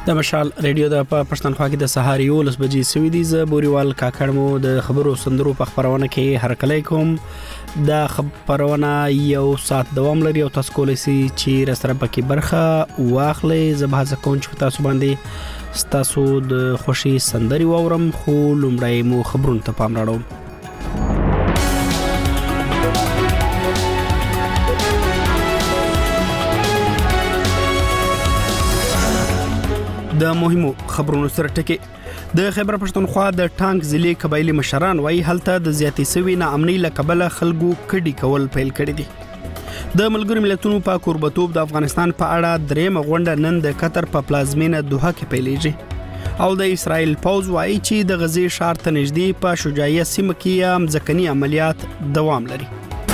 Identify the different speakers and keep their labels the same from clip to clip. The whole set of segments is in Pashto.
Speaker 1: د مشال ریډیو د پښتونخوا کې د سهار 11 بجې سوي دي. ز بوريوال کاکړمو د خبرو سندرو په خبرونه کې هرکلی کوم. د خبرونه یو ساعت دوام لري او تاسو کولای شئ چې رسره پکې برخه واخلئ. زبهازه کوم چې تاسو باندې ستاسو د خوشي سندري وورم، خو لومړی مو خبرونه ته پام راړو. د مهمو خبرونو سره ټکی د خیبر پښتونخوا د ټانک ضلع قبایلی مشران وایي هلته د زیاتې سوي ناامنۍ له کبله خلکو کډي کول پیل کړي دي. د ملګرو ملتونو په کوربتوب د افغانستان په اړه درېمه غونډه نن د قطر په پلازمینه دوحه کې پیلېږي او د اسرائیل پوځ وایي چې د غزې ښار ته نږدې په شجاعیه سیمه کې مځکني عملیات دوام لري.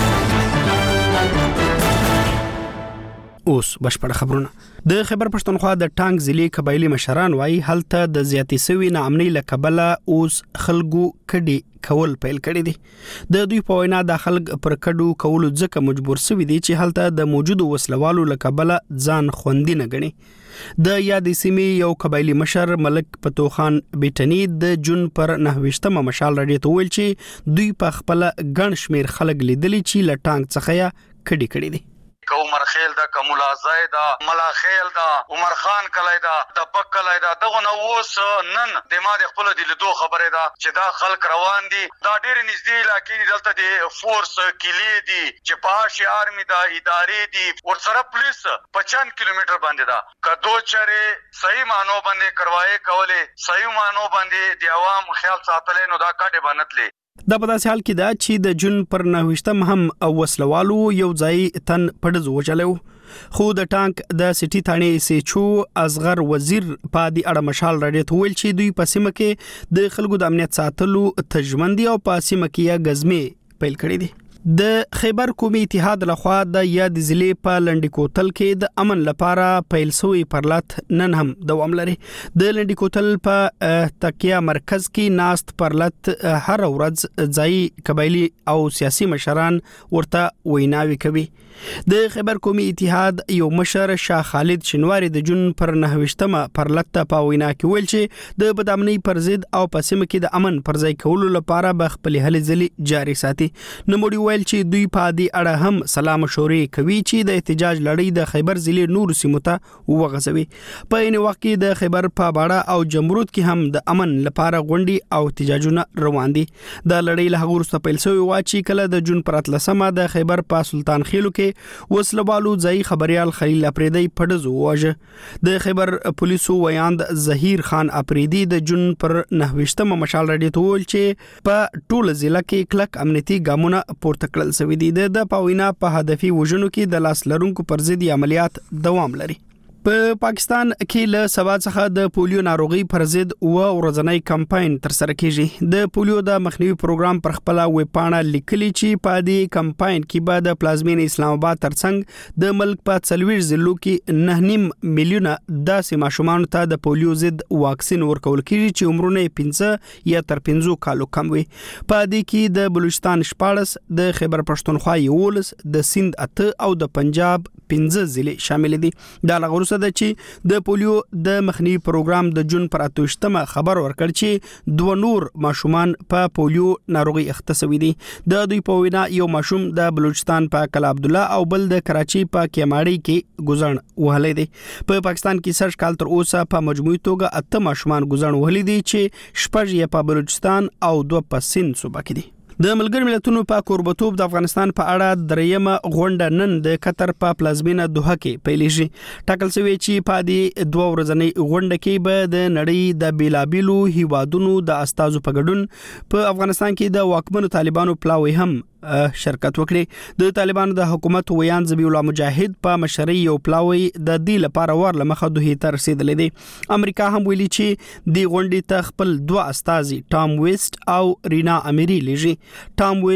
Speaker 1: اوس بشپړ خبرونه. د خیبر پښتونخوا د ټانک ضلع قبایلی مشران وایي هلته د زیاتې سوي ناامنۍ له کبله اوس خلکو کډي کول پیل کړي دي. د دوی په وینا د خلک پر کډو کولو ځکه مجبور سوي دي چې هلته د موجودو وسلوالو له کبله ځان خوندي نه ګڼي. د یادې سیمې یو قبایلی مشر ملک پتوخان بیٹنی د جون پر 9 مشال راډیو ته ویل چې دوی په خپل ګڼ شمیر خلک لیدلی چې له ټانک څخه کډي کړي دي.
Speaker 2: عمر خیل دا کمولا زید ملا خیل دا عمر خان کلای دا د پک کلای دا دغه نو اوس نن د ما د خپل د لیدو خبره ده چې دا خلک روان دي. دا ډېر نږدې علاقې دي، دلته د فورس کلی دي چې پاشي آرمي دا ادارې دي او سره پولیس 55 کیلومتر باندې دا کدو چره صحیح مانو باندې کروائے کوله صحیح مانو باندې د عوام خیال ساتل نو دا کډه بنتلې.
Speaker 1: دا په داسې حال کې دا چې د جون پر 9 هم وسلوالو یو ځای تن پړز وچلو، خو د ټانک د سټي تھانې سیچو اصغر وزیر په دې اړه مشال راډیو ته ویل چې دوی په سیمه کې د خلکو د امنیت ساتلو تجمندي او په سیمه کې غزمې پیل کړې دي. د خیبر قومي اتحاد لخوا د یاد ضلع په لنډی کوتل کې د امن لپاره پیل شوی پرلط نن هم دوام لري. د لنډی کوتل په تکیه مرکز کې ناست پرلط هر ورځ ځای قبایلی او سیاسي مشران ورته ویناوي کوي. د خیبر قومي اتحاد یو مشر شاه خالد شنواری د جون پر 9 پرلط په وینا کې ویل چې د بدامنۍ پر ضد او په سیمه کې د امن پر ځای کولو لپاره به خپل هلې ځلې جاري ساتي. نوموړي ویل چې دوی په دې اړه هم سلام مشورې کوي چې د احتجاج لړۍ د خیبر ضلع نور سیمو ته وغځوي. په این وخت کې د خیبر په باړه او جمرود کې هم د امن لپاره غونډې او احتجاجونه روان دي. د لړۍ له هغه وروسته پیل شوی و چې کله د جون پر 13 د خیبر په سلطان خیلو کې وسلوالو ځای خبريال خلیل اپریدی پړز وواژه. د خیبر پولیسو ویاند ظهیر خان اپریدی د جون پر 9 مشال راډیو ته ویل چې په ټول ضلع کې کلک امنیتي ګامونه پورته کړل شوي دي. د پاوینا په هدفي وژنو کې د لاس لرونکو پر ضد عملیات دوام لري. په پاکستان کې له سبا څخه د پولیو ناروغي پر ضد ورځنی کمپاین تر سره کیږي. د پولیو د مخنیوي پروګرام پر خپل ویب پاڼه لیکلي چې په دې کمپاین کې به د پلازمینې اسلام آباد ترڅنګ د ملک په 40 ضلعو کې 9.5 میلیونه داسې ماشومان ته د پولیو ضد واکسین ورکول کیږي چې عمرونه 15 یا تر 15 کالو کم وي. په دې کې د بلوچستان 14، د خیبر پښتونخوا 11، د سند 8 او د پنجاب 15 ضلع شامل دي. دا لغورس ده چې د پولیو د مخنیوي پروګرام د جون پر 28 خبر ورکړ چې 2 نور ماشومان په پولیو ناروغي اخته دي. د دوی په وینا یو ماشوم د بلوچستان په کلا عبد الله او بل د کراچي په کیماړي کې ګزن وهلې دي. په پاکستان کې سر کال تر اوسه په مجموعي توګه 8 ماشومان ګزن وهلې دي چې 6 یې په بلوچستان او 2 په سند صوبه کې دي. د ملګرو ملتونو په کوربتوب د افغانستان په اړه درېمه غونډه نن د قطر په پلازمینه دوحه کې پیلېږي. ټاکل شوی چې په دې 2 ورځنۍ غونډه کې به د نړۍ د بیلابیلو هیوادونو د استازو په ګډون په افغانستان کې د واکمنو طالبانو پلاوی هم شرکت وکړي. د طالبانو د حکومت ویان ذبیح الله مجاهد په مشرۍ یو پلاوی د دې لپاره ور لمخه دوه ته رسیدلې دي. امریکا هم ویلي چې د غونډې ته خپل 2 استازي ټام ویسټ او رینا امیری لېږي. ټام ویسټ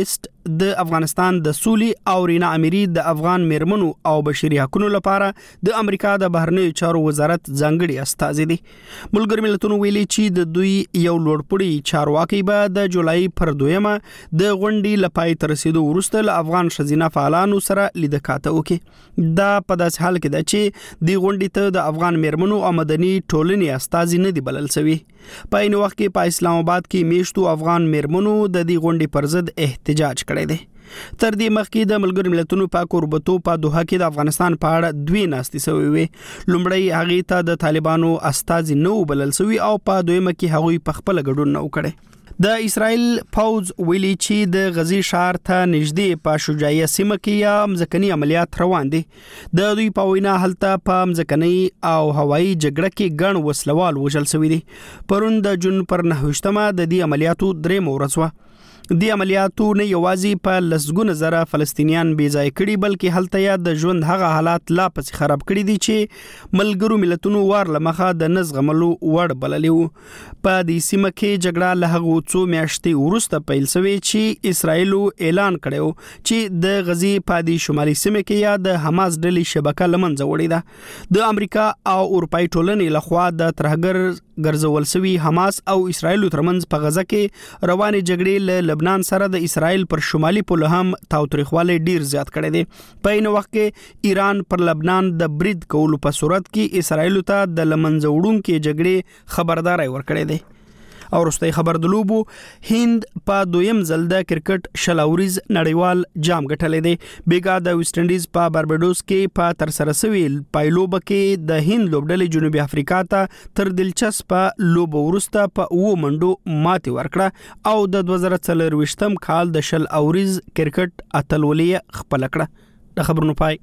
Speaker 1: د افغانستان د سولې او رینا اميري د افغان میرمنو او بشري حقوقو لپاره د امریکا د بهرنیو چارو وزارت ځانګړي استازي دي. ملګری ملتونو ویلي چې د دوی یو لوړپوړي چارواکي به د جولای پر 2 د غونډې لپاره تر رسیدو وروسته له افغان شزینه فعالانو سره لیدکاته وکړي. دا په داسې حال کې ده چې د غونډې ته د افغان میرمنو او مدني ټولنې استازي نه دي بلل شوي. په عین وخت کې په اسلام آباد کې میشتو افغان میرمنو د دې غونډې پر ضد احتجاج کړی دی. تر دې مخکې د ملګرو ملتونو په کوربتو په دوحه کې د افغانستان په اړه 2 ناستې شوې وي. لومړی هغه ته د طالبانو استازي نو بلل شوی او په دویمه کې هغوی په خپل ګډون نو کړي. د اسرائیل پوز ویلي چې د غزي شهر ته نږدې په شجاعیه سیمه کې یا مځکني عملیات روان دي. د دوی په وینا هلته په مځکني او هوایي جګړه کې ګڼ وسلوال وژل شوی دي. پرون د جون پر 9مه د دې عملیاتو 3 ورځ و. د عملیاتو نه یوازې په لسګونه زره فلسطینیان بې ځای کړي بلکې هلته یا د ژوند هغه حالات لا پسې خراب کړي دي چې ملګرو ملتونو وار لمخه د نزغملو وړ بللی وو. په دې سیمه کې جګړه له هغو څو میاشتې وروسته پیل شوې چې اسرائیل اعلان کړو چې د غزي په دې شمالي سیمه کې یا د حماس ډلې شبکه لمنځه وړې ده. د امریکا او اروپای ټولنې لخوا د ترهګر ګرځول شوی حماس او اسرائیل ترمنځ په غزه کې روانې جګړې له لبنان سره د اسرائیل پر شمالي پوله هم تاوتریخوالی ډیر زیات کړی دی. په این وخت کې ایران پر لبنان د برید کولو په صورت کې اسرائیل ته د لمنځه وړونکو جګړې خبرداري ورکړې ده. او وروستي خبر د لوبو هند په 2م ځل د کرکټ شلاوريز نړیوال جام ګټلې دی. بیګا د ویسټ انډیز په بارباډوس کې په تر سره شوی پایلوب کې د هند لوبډلې جنوبي افریقا ته تر دلچسپ لوب ورسته په 2 منډو ماتي ورکړه او د 2024م کال د شلاوريز کرکټ اتلولې خپل کړه. د خبرونو پای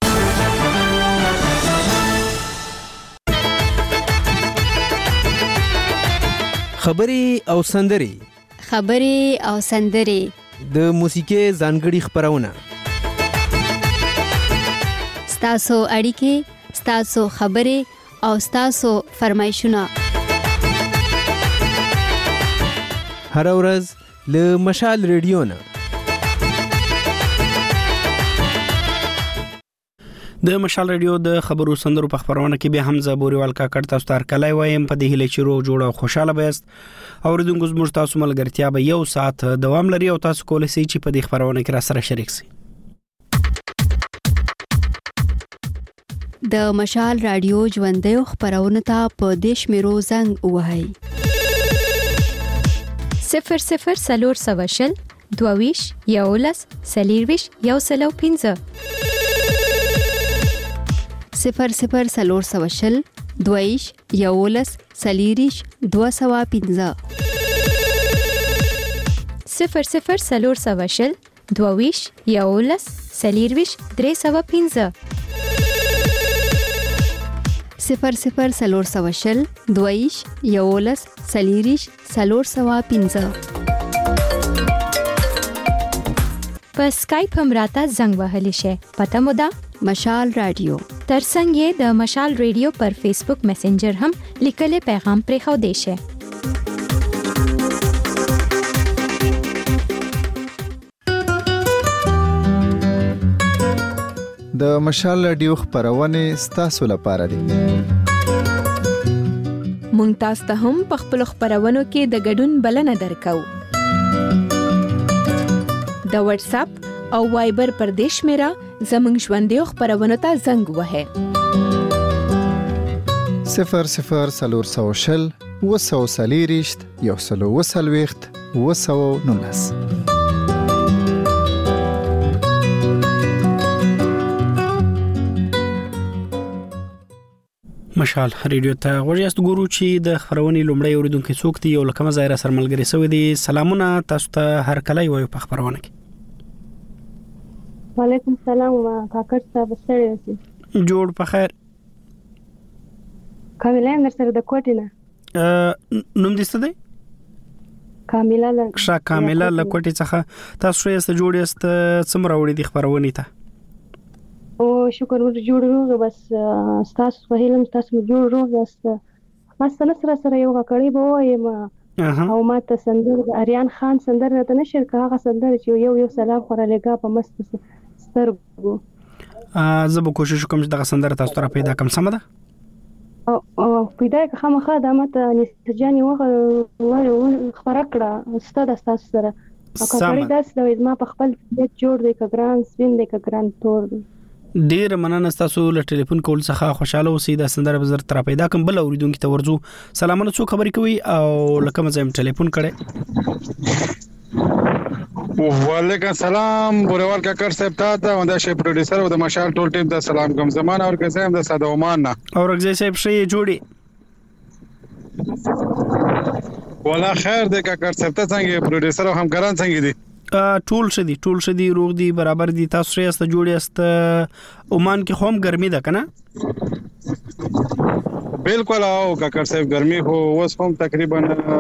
Speaker 3: خبري او سندري د موسیقي ځانګړي خبرونه
Speaker 4: ستاسو اړیکې ستاسو خبري او ستاسو فرمایشونه
Speaker 3: هر ورځ له مشال ریډیو نه
Speaker 1: د مشال ریډیو د خبرو سندرو په خبرونه کې به حمزه بوريوال کاکړ تاسو ته کلای وایم په دې هله چې روغ جوړ او خوشاله بیاست. اوریدونکو زموږ تاسو ملګرتیا به 1 ساعت دوام لري او تاسو کولای شئ چې په دې خبرونه کې را سره شریک شئ.
Speaker 4: د مشال رادیو ژوندې خبرونه ته په دیش میرو زنګ وهاي
Speaker 5: 00 سلور سواشل دوویش یولس سلیرویش یوسلو 15
Speaker 4: 00 سلور سواشل دویش یولس سلیریش 215
Speaker 5: 00 سلور سواشل دوویش یولس سلیرویش 315
Speaker 4: 00 سلور سواشل دویش یولس سلیریش 315
Speaker 5: په سکایپ هم راته زنګ وهلی شي. پته مو ده
Speaker 4: مشال رادیو
Speaker 5: ترڅنګ یې د مشال ریډیو پر فیسبوک میسنجر هم لیکلي پیغام پرې خو دی شي.
Speaker 6: د مشال رادیو خبرونه ستاسو لپاره دي.
Speaker 5: مونږ تاسو ته هم په خپل خبرونو کې د ګډون بلنه درکو. د واتس اپ او وایبر پر دیش میرا زمنګ ژوندې خبرونه ته زنګ وهه
Speaker 6: 00 سلور سوشل وسو سلیریشت یوسلو وسلويخت وسو نونس.
Speaker 1: مشال ریډیو ته ورجاست ګورو چې د خبرونې لومړی اوریدونکو څوک دی یو لکه مزایره سر ملګری سوی دی. سلامونه تاسو ته هر کله یو په خبرونه کې.
Speaker 7: وعلیکم السلام کاکړ صاحب سره یاست؟
Speaker 1: جوړ په خیر.
Speaker 7: کاملا در سره د کوټې نه
Speaker 1: نوم دې څه دی؟
Speaker 7: کاملا
Speaker 1: له کوټې څخه تاسو یې جوړ یاست څومره وړي دي خبرونه ته؟
Speaker 7: او شکر ور جوړ روغ بس تاسو په هیلم تاسو جوړ روغ یاست. ما سره یو کړي به وایم او ما ته سندره د اریان خان سندره ته نشر کا هغه سندره چې یو سلام خورا لګا په مست سترګو.
Speaker 1: زه به کوشش کوم چې دغه سندره تاسو ته پیدا کوم. سم ده
Speaker 7: او پیدا که خامخا د ماته نسجاني وغه خبره کړه استاد تاسو سره کاکړی داس د ما په خپل جوړ دی ک ګران سپین دی ک ګران تور دی.
Speaker 1: ډیر مننه تاسو له ټلیفون کول څخه خوشاله اوسئ. د سندره بزر تر پیدا کوم بل اوریدونکو ته ورځو. سلامونه څو خبرې کوي او لکه مزه ټلیفون کړي.
Speaker 8: وعلیکم السلام بوروال کاکر صاحب ته او د شی پروډوسر او د مشال ټول ټیم ته سلام کوم. زمانہ اور قسم د ساده عمان نه
Speaker 1: اورګزی صاحب شي جوړي
Speaker 8: ولا خیر د کاکر صاحب ته څنګه پروډوسر او همکاران څنګه دي؟ ټول شدي روغ دي برابر دي. تاسو یې است جوړی است عمان کې هم ګرمي ده کنه؟ بالکل او کاکر صاحب ګرمي هو اوس هم تقریبا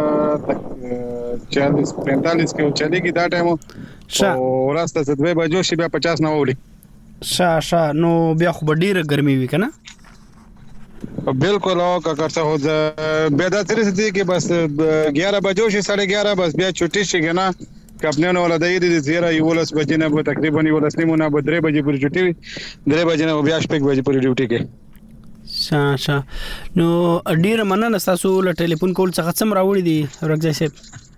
Speaker 8: 40-45 کې چلیږي دا ټایم او راسته 2 بجو شي بیا 50 نه وړي.
Speaker 1: شا نو بیا خو ډیره ګرمي وي کنه؟
Speaker 8: بالکل او کاکر صاحب بیا دا ترې دي کې بس 11 بجو شي 11:30 بس بیا چټي شي کنه. کپنانو ولادای دي زیرا یولس بجې نه به تقریبا یولس نیمونه به 3 بجې پورې ډیوټي 3 بجې نه بیا 8 بجې پورې ډیوټي کې.
Speaker 1: شا نو ډیر مننه تاسو له ټلیفون کول څخه څم راوړی دي ورګزی صاحب.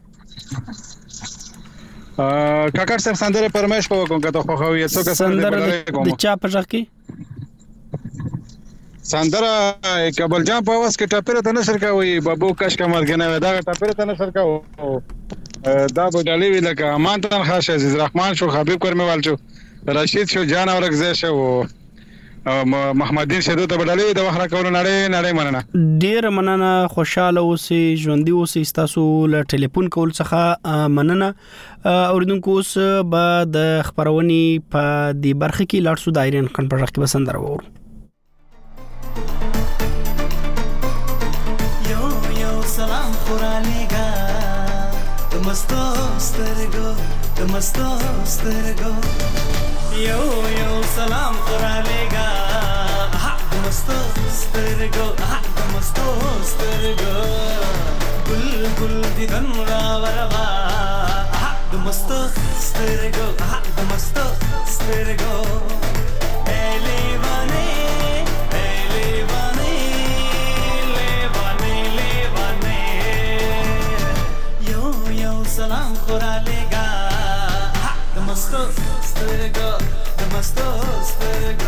Speaker 8: کاکر صاحب سندره پرمېش په کوم کته خو خو یې څو
Speaker 1: سندره د چا په ځخ کې
Speaker 8: سندره کابل جام په واس کې ټاپره ته نشر کاوي بابو کش کمر کنه دا ټاپره ته نشر کاو دا بډالي وی لکه امانتن خاص عزیز رحمان شو حبیب کرموال شو رشید شو جان اورګزی شو محمدین شهدو ته بډالي د وخت را کول نړۍ مننه.
Speaker 1: ډیر مننه خوشاله اوسئ ژوندۍ اوسئ. تاسو له ټلیفون کول څخه مننه. اوریدونکو اوس به د خبرونې په دې برخه کې لاړ شو. دایرین خان پر راکې بسندر وورو. یو سلام خورالېګا مستو سترګو یو سلام قرالېګا مستو سترګو ګل دي دن را وروا مستو سترګو سلام خورالېګا د مستو سترګو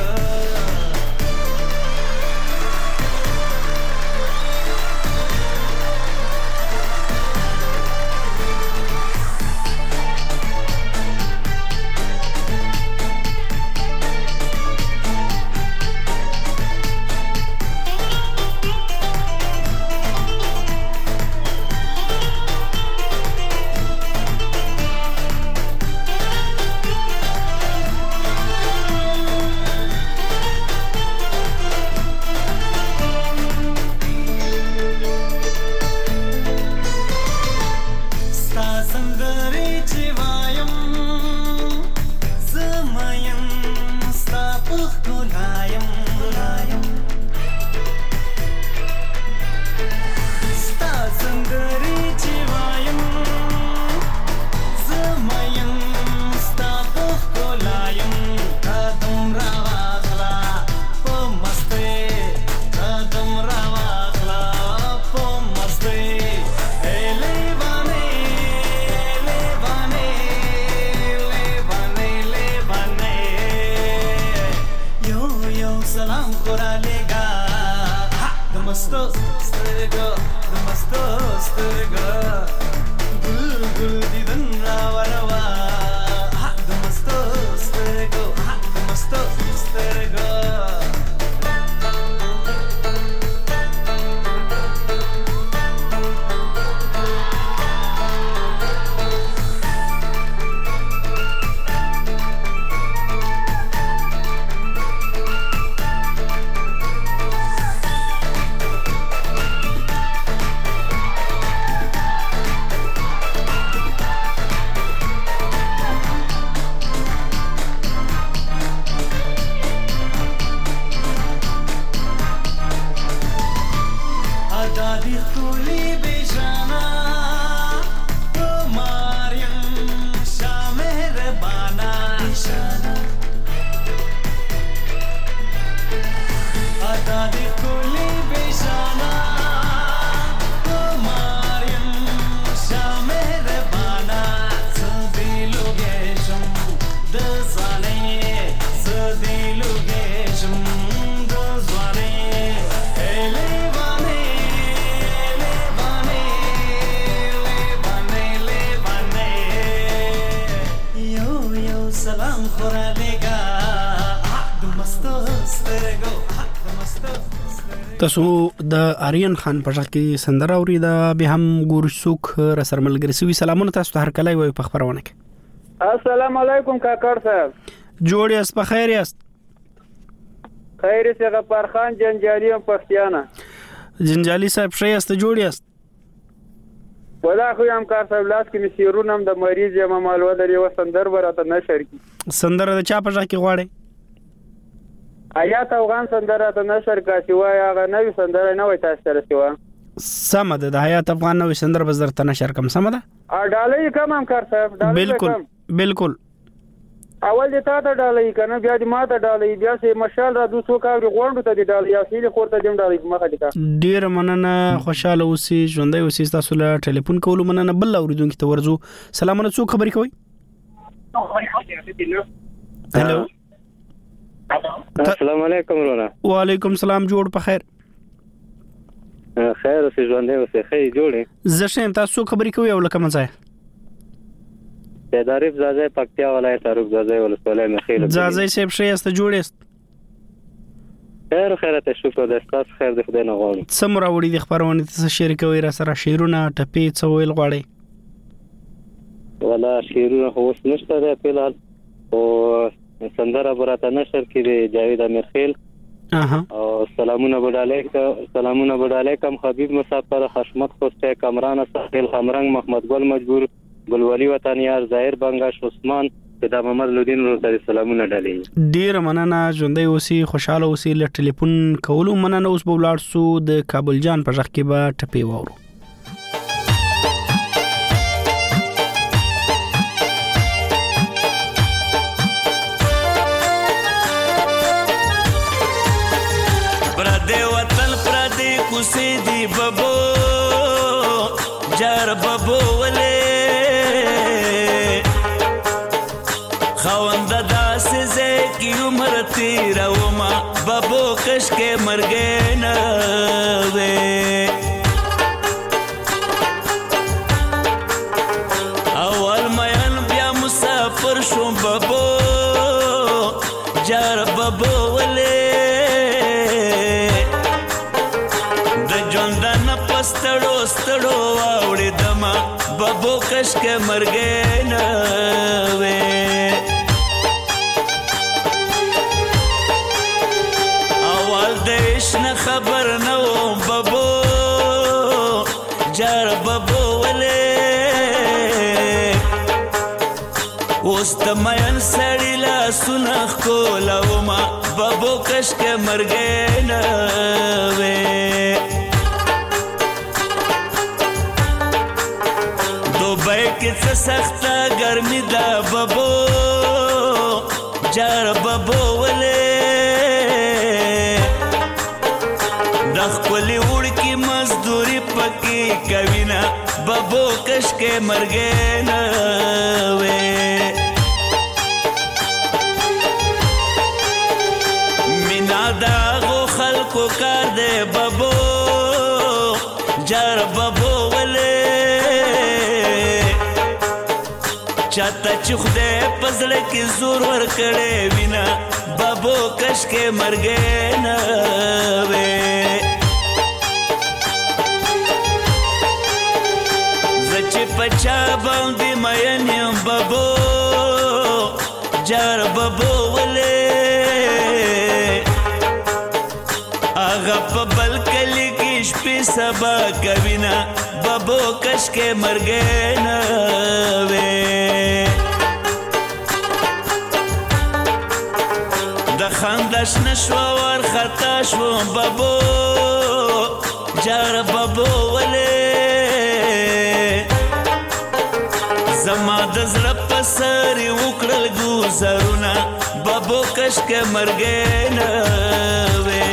Speaker 9: سلام خورا لګا د مستو سترګو د مستو
Speaker 1: تاسو د آریان خان په ځکه سندره اوریدا به هم ګورښ سوک را سره ملګری سوي سلامونه تاسو ته هر کله وي په خبرونه کې.
Speaker 10: السلام علیکم کاکړ صاحب.
Speaker 1: جوړ یاست په خیر یاست؟
Speaker 10: خیر سي غفار خان جنجالي پښتیانه.
Speaker 1: جنجالي صاحب ښه یاست جوړ یاست؟
Speaker 10: ولا خو یم کار صاحب لاس کې مسیرونم د مریض یم مالو درې وسندر براته نشر کی
Speaker 1: سندره د چا په ځکه غواړي
Speaker 10: آیات افغان سندره ته نشر کا سیوای هغه نوې سندره نه وای تاسو سره سیوا
Speaker 1: سم ده د حیات افغان نوې سندره بزر ته نشر کم سم ده
Speaker 10: ډالۍ کم هم کار صاحب ډالۍ
Speaker 1: بالکل
Speaker 10: اول دې تا ته ډالۍ کنه بیا دې ما ته ډالۍ بیا سه مشال را 200 کاوري غونډو ته دې ډالۍ یا سیله خورته دې ډالۍ مخه دې کا
Speaker 1: ډیر مننه خوشاله اوسې ژوندۍ اوسې تاسو له ټلیفون کولو مننه بل اوریدونکو ته ورزو سلامونه څوک خبرې کوي هلو
Speaker 10: السلام علیکم ورونا
Speaker 1: وعلیکم السلام جوړ په خیر
Speaker 10: خیر اوسې ژوندۍ اوسې خیر جوړې
Speaker 1: زشم تاسو خبرې کوي او لکه مزه
Speaker 10: تعریف زازه پکتیا ولایت تعریف زازه ولسوالۍ مخیل
Speaker 1: زازه سیب شي است جوړ است
Speaker 10: خیر ته شکر د تاسو خیر د خدای نه غواړم
Speaker 1: سمرا وړي د خبرونه ته شریکوي را سره شیرونه ټپی څو ویل غواړي
Speaker 10: ولا شیرونه هو نشته ده فلحال او سندره براته نشر کې د جاوید امیرخیل او سلامونه بډالیکم حبیب مسافر حشمت خوسته کامران ساحل خمرنګ محمد ګل مجبور ګلوالي وطنیار ظاهر بنگاش عثمان د محمد لودین ورته سلامونه ډالې
Speaker 1: ډیر مننه ژوندۍ اوسې خوشاله اوسې ل ټلیفون کولو مننه اوس په ولاړ سو د کابل جان په ځخ کې به ټپی وورو
Speaker 9: پردې وطن پردې کوسې دی بابو جار بابو ولې خوند داسې زکی عمر تیرا وما بابو کش کې مرګې نه وې اول مېن بیا مسافر شوم بابو جار بابو ولې د ژوندانه پستړو ستړو واوړې دما بابو کش کې مرګې نه وې نه خبر نو بابو جار بابو ولې اوس د مېن سړی لا سنخ کولاو ما بابو کش کې مرګې نه وې دوبۍ کې څه سخته ګرمي ده بابو جار بابو ولې خپلی وړکی مزدوری پکی کوینا بابو کش کې مرګې نه وې مینا دا غو خلکو کار دے بابو جار بابو ولې چاته چې خدای پزړه کې زور ور کړې وینا بابو کش کې مرګې نه وې پچا باندې مېن یم بابو جار بابو ولې هغه په بل کلی کې شپې سبا کوینا بابو کش کې مرګې نه وې د خندش نشو ور خطا شو بابو جار بابو ولې زما د زړه په سر وکړل ګوزارونه بابو کش کې مرګې نه وې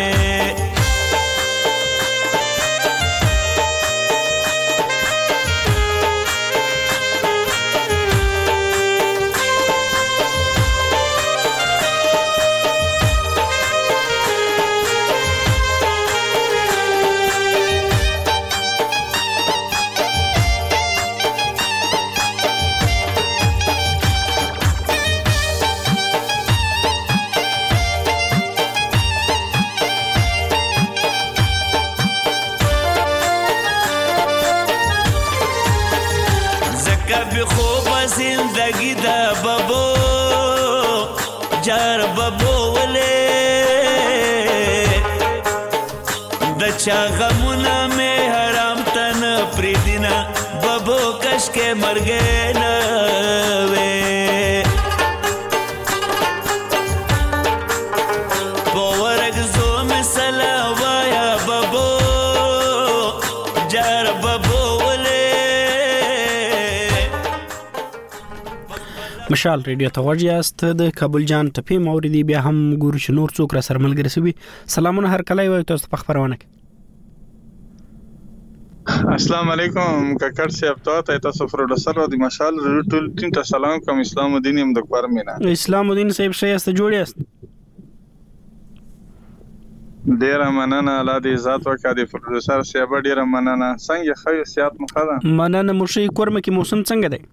Speaker 9: جار ببو ولې د چا غمونه مې حرام تن پریدینا ببو کش کې مرګې نه وې پورګ زو مثلا وایا ببو جار ببو
Speaker 1: مشال ریډیو ته ورجاست د کابل جان ټپی موردی بیا هم ګورو چې نور څوک را سره ملګری سوي سلامونه هر کله وي تاسو په خبرونه کې
Speaker 8: السلام علیکم ککړ صاحب تاسو پروډوسر او د مشال ټول ټیم ته سلام کوم اسلام الدین هم د کور مینا
Speaker 1: اسلام الدین صاحب شایسته جوړیاست
Speaker 8: ډیر مننه الله دې عزت وکړي د پروډوسر صاحب ډیر مننه څنګه خو سیات مخاله
Speaker 1: مننه مشي کورم کې موسم څنګه دی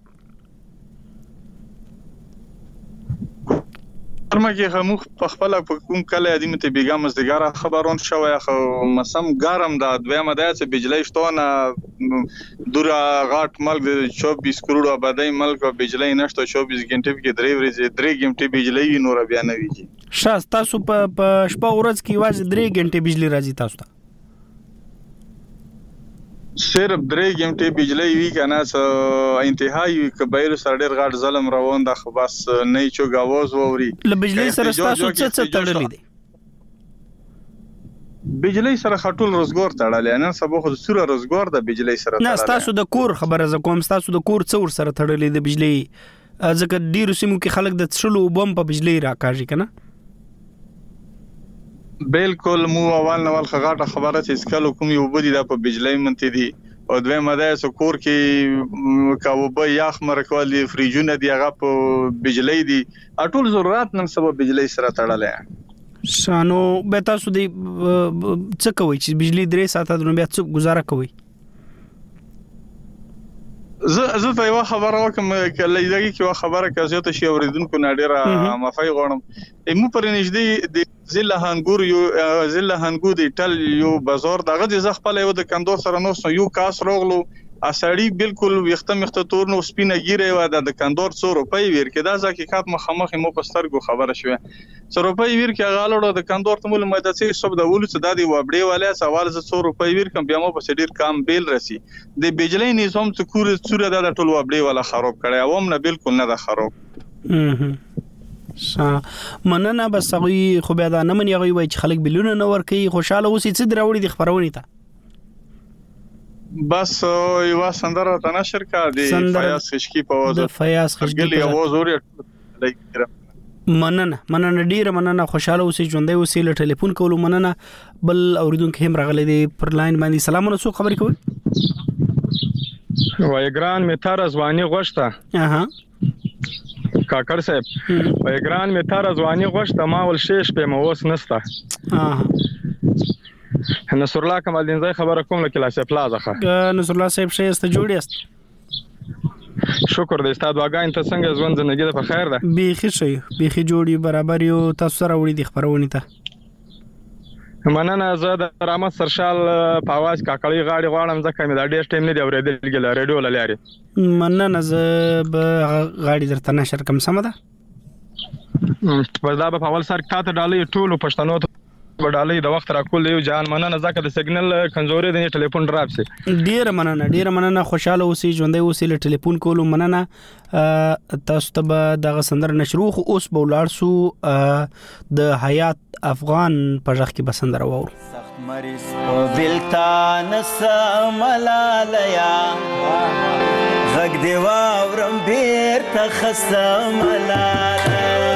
Speaker 8: پرمګه هم په خپل کوم کله ادمه ته بیګا مزدګار خبرون شوی خو مسم ګرم د دویمه د بجلی شتونه دورا غاټ ملک 24 کروڑ آبادی ملک او بجلی نشته 24 غنټه کې 3 غنټه بجلی نور بیا نه ویږي
Speaker 1: شاس تاسو په شپه ورځ کې واځي 3 غنټه بجلی راځي تاسو ته
Speaker 8: صرف 3 غنټه بجلی وی کنه انتهایی کبیر سره ډیر غاټ ظلم روان د خو بس نه چوغ आवाज ووري
Speaker 1: له بجلی سره تاسو څه تړلې دي
Speaker 8: بجلی سره خټول روزګار تړلې نه سبا خو سره روزګار د بجلی سره
Speaker 1: تړلې نه تاسو د کور خبره ز کوم تاسو د کور څور سره تړلې د بجلی ځکه ډیرو سیمو کې خلک د څلو بم په بجلی راکاږي کنه
Speaker 8: بالکل مو اول نوال خغاټه خبره چې اسکل کوم یو بدی د په بجلی منته دي او دوی مده سکور کې کاوبه یاخ مرکوالی فریجونه دی هغه په بجلی دي ټول ضرورت نن سبا بجلی سره تړلې
Speaker 1: شانو به تاسو دی څه کوي چې بجلی 3 ساعته د نو بیا څه گزاره کوي
Speaker 8: زه ته یو خبره وکم کله دغه کې خبره کزیته شی اوریدونکو ناډیره مافای غوړم مو پر نږدې د زله هنګو دی ټل یو بازار دغه د خپل یو د کندور سره نو یو کاس روغلو اسړی بالکل وخته تور نو سپینه ګیره و د کندور 100 روپۍ ور کې دا ځکه کات مخامخ مو پسترګو خبره شوه 100 روپۍ ور کې غاړو د کندور ته مول مده چې صبح د ولڅ د دی وبډي والے سوال ز 100 روپۍ ور کوم بیا مو په ډیر کام بیل رسی د بجلی نظام څکور څوره د ټول وبډي والا خراب کړي اوم نه بالکل نه د خراب
Speaker 1: مننه بس غوي خو بیا دا نه مني غوي وای چې خلک بلونه نه ور کوي خوشاله اوسې څه دراوړي د خبرونه ته
Speaker 8: بس یو سندره ته نشر کا دی فیاض خشکی په وازه
Speaker 1: فیاض خشکی
Speaker 8: आवाज اوري
Speaker 1: مننه ډیر مننه خوشاله اوسې ژوندې اوسې له ټلیفون کولو مننه بل اوریدونکو هم راغلي دي پر لاین باندې سلامونه څو خبرې کوي
Speaker 11: وای ګران می تر ځواني غوښته کاکر صاحب وای ګران می تر ځواني غوښته ما ول شیش په موس نسته نصر الله کمال دین زای خبره کوم لکه لاشه پلازه ښه
Speaker 1: نصر الله صاحب شایسته جوړیاست
Speaker 11: شکر دې استاد واګاین ته څنګه ژوند زندګی ده په خیر ده
Speaker 1: بیخي شي بیخي جوړي برابر یو تاسو سره وړي د خبرونه ته
Speaker 11: مننه زه د رحمت سرشال په आवाज کاکړی غاړي غواړم ځکه مې دا ډېر ټیم نه دی اورېدل ګل ریډیو لاري
Speaker 1: مننه زه به غاړي درته نشر کوم سم ده
Speaker 11: په دا په اول سر کاته ډالې ټول پښتنو وډالې د وخت را کول یو جان مننه ځکه د سیګنل کمزوري د ټلیفون ډراپ سي
Speaker 1: ډیر مننه خوشاله اوسې ژوندې اوسې له ټلیفون کولو مننه تاسو ته دغه سندر نشرو خو اوس بولار سو د حیات افغان په ځخ کې بسندر وور
Speaker 9: سخت مریض په ویلتان سملالیا غږ دی واورم بیر تخسملالیا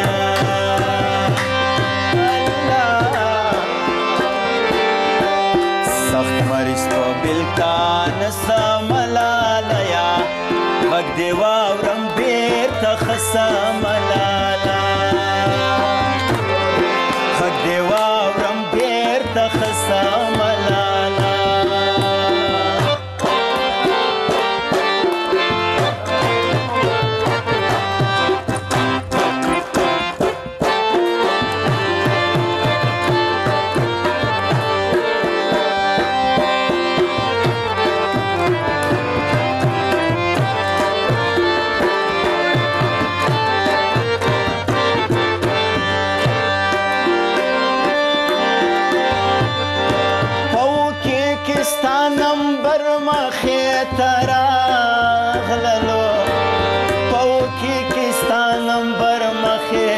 Speaker 9: بلتان سملالیا غږ دی واورم بیرته خسملالا غږ دی واورم بیرته خسملالا تراغللو پوکی کستانم بر مخه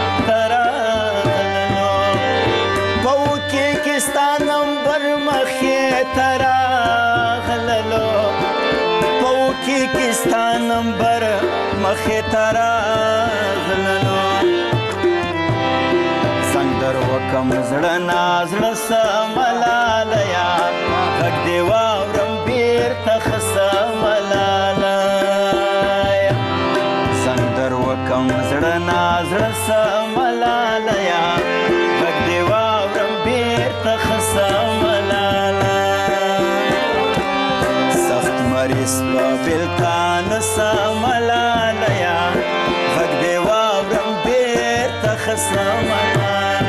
Speaker 9: تراغللو پوکی کستانم بر مخه تراغللو پوکی کستانم بر مخه تراغللو سندر وکم زړه نازړه سملالیا غږ دی واورم بیرته ښه سملالیا سندر وکم زړه نازړه سملالیا غږ دی واورم بیرته ښه سملالیا سخت مریض په بېلتان سملالیا غږ دی واورم بیرته ښه سملالیا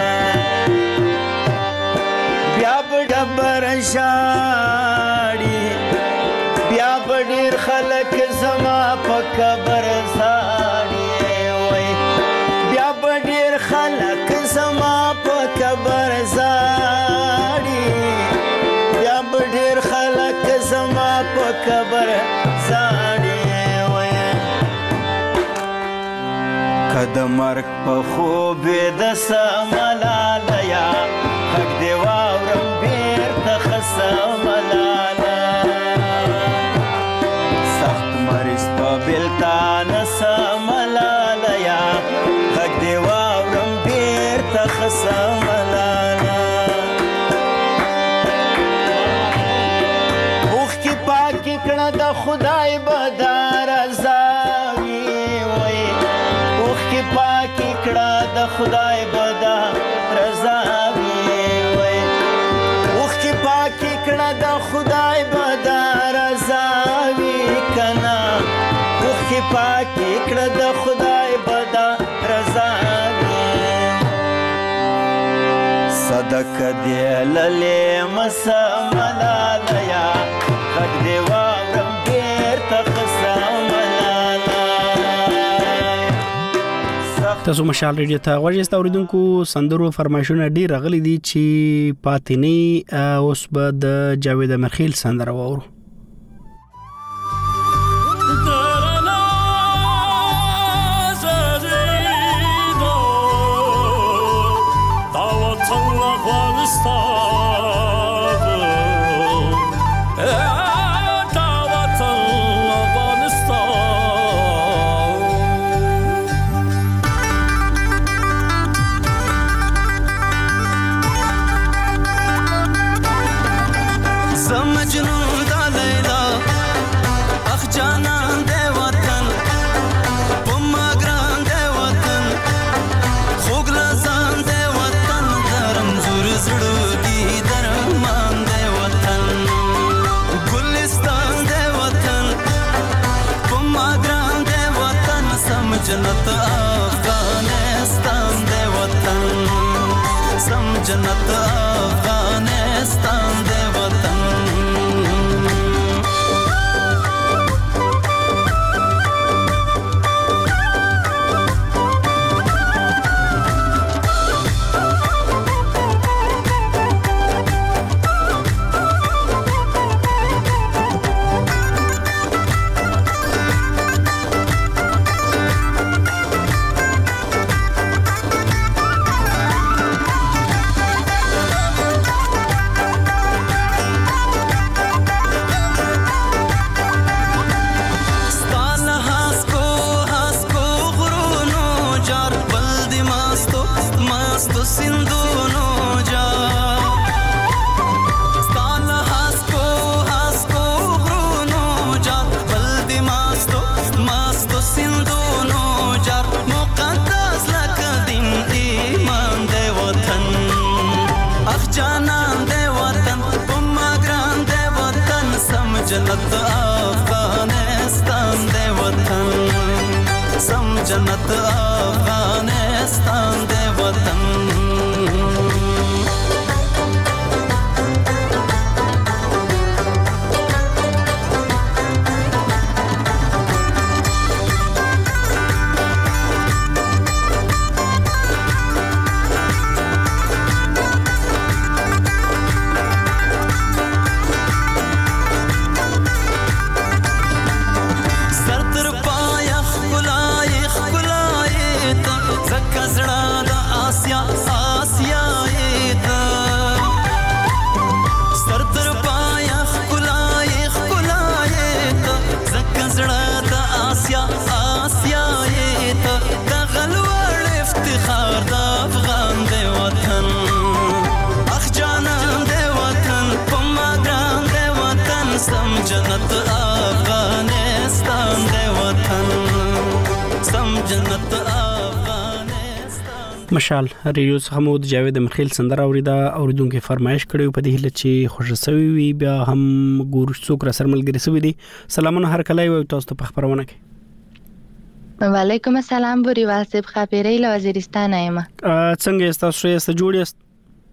Speaker 9: ډبر ژاړي بیا به ډېر خلک زما په قبر ژاړي وای بیا به ډېر خلک زما په قبر ژاړي بیا به ډېر خلک زما په قبر ژاړي وای که د مرګ په خوب یې د سملالیا غږ دی واورم بیرته ښه سملالیا سخت مریض په بېلتان سملالیا غږ دی واورم بیرته ښه سملالیا اوښکې پاکې کړه د خدای به دا رضا وي وایي اوښکې پاکې کړه د خدای به دا رضا د خدای به دا رضا وي کنه اوښکې پاکې کړه د خدای به دا رضا وي صدقه دې للې مسملالیا غږ دې واورم بیرته ښه سملالیا
Speaker 1: تاسو مشال ریډیو ته غوږ یاست اوریدونکو سندرو فرمایشونه ډیر راغلي دي چې پاتینی اوس به د جاوید امرخیل سندره واورو
Speaker 9: جنت افغانستان دے وطن سم جنت افغانستان دے وطن जन्नत अफगानिस्तान दे वतन सम जन्नत अफगानिस्तान दे वतन
Speaker 12: زکه زړه د آسیا آسیا ایته سر تر پایا ښکلای ښکلای ته زکه زړه د آسیا آسیا ایته د غلوړ افتخار د افغان دی وطن اخ جانان دی وطن په ما ګران دی وطن سم جنت افغانستان دی وطن سم جنت افغانستان.
Speaker 1: مشال ریډیو څخه مو د جاوید مرخیل سندره اوریدا اوریدونکو فرمایش کړو په دې هله چې خوشسوي وي بیا هم ګور څوک را سره ملګری سوي دي. سلامونه هر کله وي تاسو ته په خبرونه کې.
Speaker 13: وعلیکم السلام بوري واسب خاپیری له وزیرستان ایم.
Speaker 1: څنګه تاسو یې جوړ یاست؟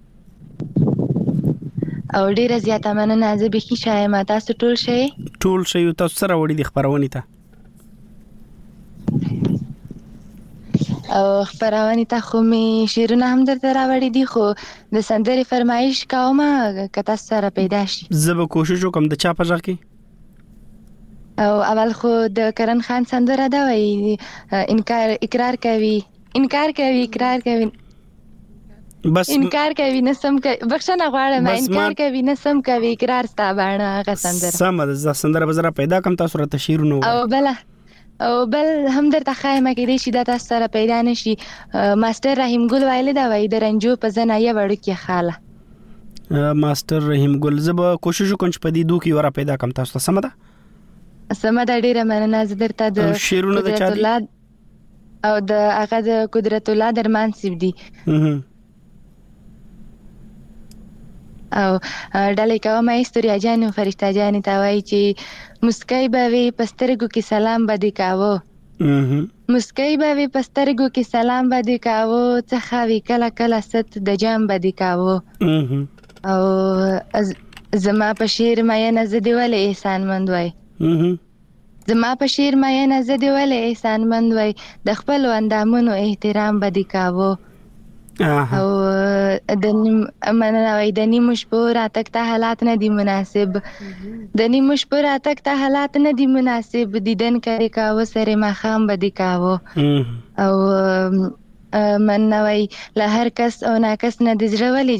Speaker 13: او ډیره زیاته مننه زه به کی شایم تاسو ټول شي تاسو سره وړي د خبرونه ته او خبرونه ته خو می شیرونه هم درته راوړي دي خو د سندري فرمایش کومه کته سره پیدا شي زه به کوشش وکم د چا په ځای کې او اول خو د کرن خان سندره دا وای اقرار کوي بس انکار کوي نسم کوي بخښنه غواړم انکار کوي نسم کوي اقرار ستا باندې هغه سندره سم ده سندره بزره پیدا کم تاسو را تشیر نو او بل هم درته خایمه کې دي چې دا تاسو سره پیدا نشي ماستر رحیم ګل ویل دا وای د رنجو په زنه یې وړو کې خاله ماستر رحیم ګل زب کوشش وکم چې په دې دوه کې ورا پیدا کم تاسو سم ده ډیره مننه زه درته د شیرونه د چا او د هغه د قدرت الله درمان سیب دي او ډلې کومه استوریا جانو فرشتہ جانې ته وایي چې مسکای به وي پسترګو کې سلام به دې کاوه مسکای به وي پسترګو کې سلام به دې کاوه څخه وی کله کله ست د جام به دې کاوه او زما په شعر مینه زه دې ولې احسانمند وای زما په شعر مینه زه دې ولې احسانمند وای د خپلو اندامونو احترام به دې کاوه او د نیمو شپو راتګ ته حالات نه دي مناسب دیدن کوي کاوه سره ماښام به دې کاوه او من نوی له هر کس او ناکس نه د زړه ولې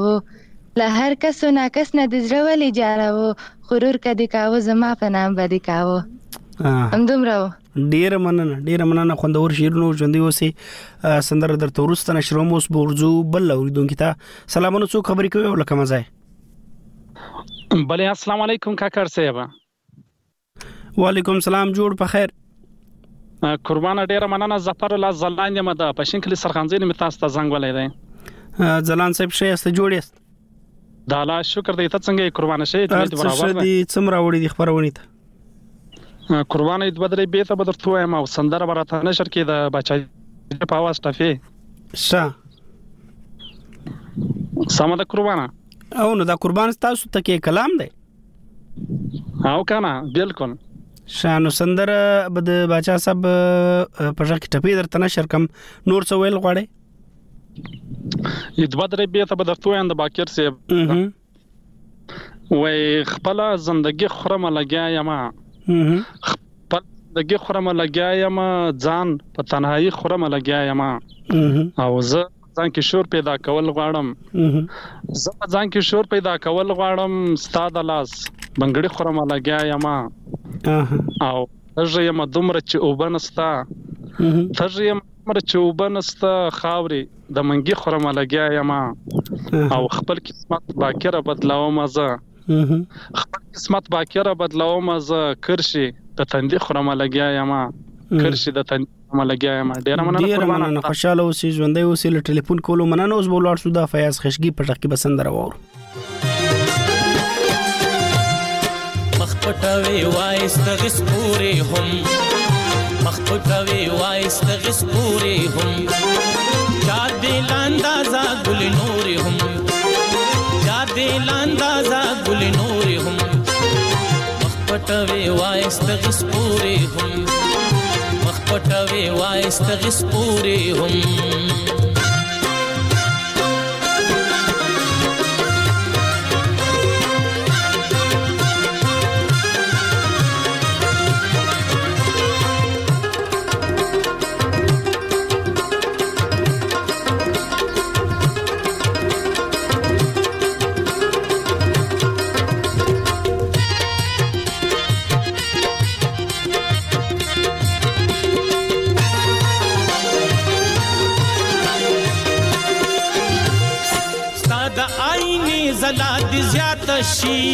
Speaker 13: جاروه غرور کدی کاوه زما په نام به دې کاوه همدومره ډیر مننه خوندور شیرونو ژوندۍ اوسې سندره درته وروسته نشروم اوس بورځو بل اوریدونکو ته سلامونه څو خبرې کوي او لکه مزه
Speaker 14: بله السلام علیکم کاکر صاحب
Speaker 1: وعلیکم سلام جوړ په خیر
Speaker 14: قربانه ډیره مننه ظفر الله زلان یم د پښین کلی سرخانځین می تاسو ته زنګ ولې دی
Speaker 1: زلان صاحب شې است جوړ است
Speaker 14: د الله شکر دی ته څنګه قربانه شې ته برابر
Speaker 1: دی څومره وړي د خبرونه ته
Speaker 14: قربانه د بدرې بیت بدر تو یم او سندره براته نشر کې د بچای په आवाज ټفي سمه قربانه
Speaker 1: او نو دا قربان تاسو ته کې کلام دی
Speaker 14: او کنه بالکل
Speaker 1: شانو سندره بد بچا صاحب په ځکه ټپي درته نشر کم نور څه ویل غواړي
Speaker 14: د بدرې بیت بدر تو یم د باکر صاحب وای خپل زندگی خرمه لګیا یم خپل زندگی خرمه لګیا یم ځان په تنهایی خرمه لګیا یم او زه ځان کې شور پیدا کول غواړم ستا د لاس بنګړي خرمه لګیا یم او تجه یم دومره چې وبنستا خاوري د منګي خرمه لګیا یم او خپل قسمت باکره بدلاوم زه کرشي د تندې خرمه لګیا یم ډیر
Speaker 1: مننه خوشاله اوسې ژوندۍ اوسې له ټلیفون کولو مننه اوس بولار شو د فیاض خشګي په ټکی بسندره وور
Speaker 12: مخپټوي وایست غسپوري هم چا دل اندازا ګل نوري هم مخپټوي وایست غسپوري هم
Speaker 15: زلا د زیات شي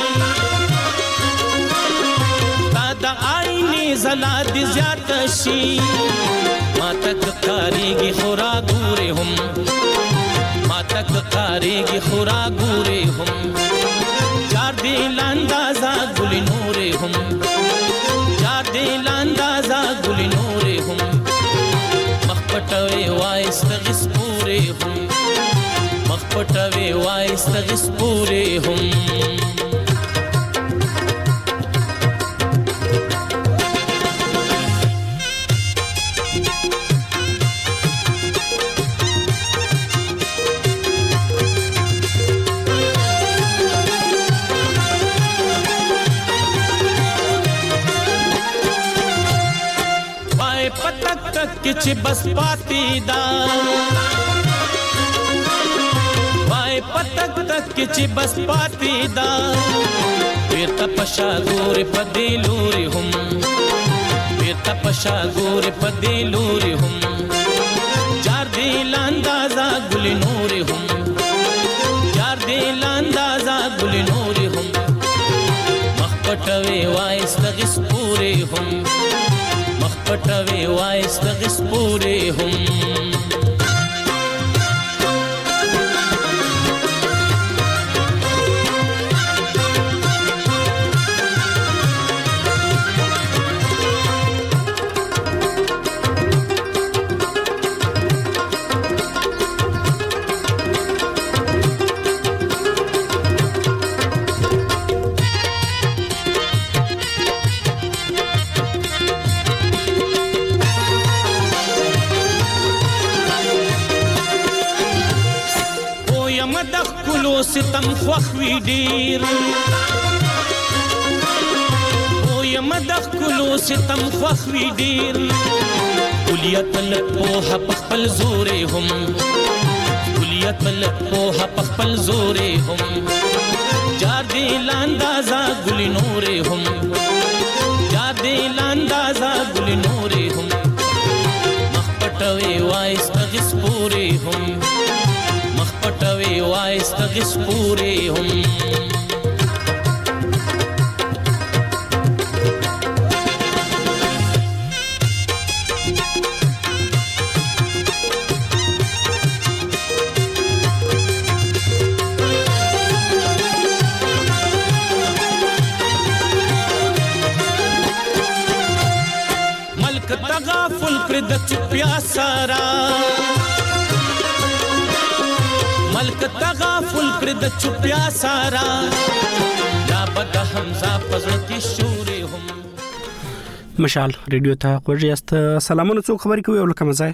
Speaker 15: دا آینه زلا د زیات شي ما تک کاریږي خورا ګورې هم ما تک کاریږي خورا ګورې هم چار دی لاندازا ګل نورې هم چار دی لاندازا ګل نورې هم مخ پټوي وایست غس پورې هم مخ پټوي وایست غس پورې هم چې بس پاتې دا وای پتک تک چې بس پاتې دا بیرته پشا ګور پدې لوري هم بیرته پشا ګور پدې لوري هم چار دی لاندازا ګل نوري هم چار دی لاندازا ګل نوري هم مخ پټوي وای ستغس پورې هم پټوي وایست غس پورې هم ستم خوخ وی ډیر او یم دخ کلو ستم خوخ وی ډیر کلیت لپوه پخپل زورې هم کلیت لپوه پخپل زورې هم جار دی لاندازا ګل نورې هم جار دی لاندازا ګل نورې هم مخ پټوي وایست غس پورې هم پټوي وایست غس پورې هم ملک تغافل پر د چپیا سارا ملک تغافل پر د چپیا سارا لا بد حمزه پزړه شورې هم
Speaker 1: مشال ریډیو ته خوږی است سلامونه څوک خبرې کوي ولکه مزه